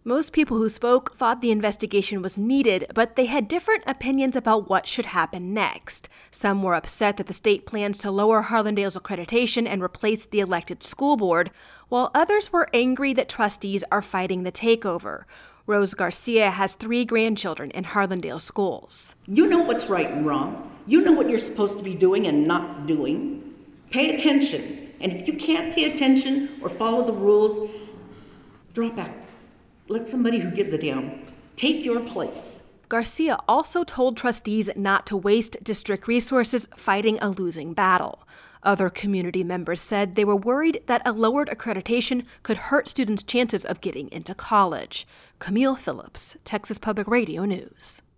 Most people who spoke thought the investigation was needed, but they had different opinions about what should happen next. Some were upset that the state plans to lower Harlandale's accreditation and replace the elected school board, while others were angry that trustees are fighting the takeover. Rose Garcia has 3 grandchildren in Harlandale schools. You know what's right and wrong. You know what you're supposed to be doing and not doing. Pay attention. And if you can't pay attention or follow the rules, drop out. Let somebody who gives a damn take your place. Garcia also told trustees not to waste district resources fighting a losing battle. Other community members said they were worried that a lowered accreditation could hurt students' chances of getting into college. Camille Phillips, Texas Public Radio News.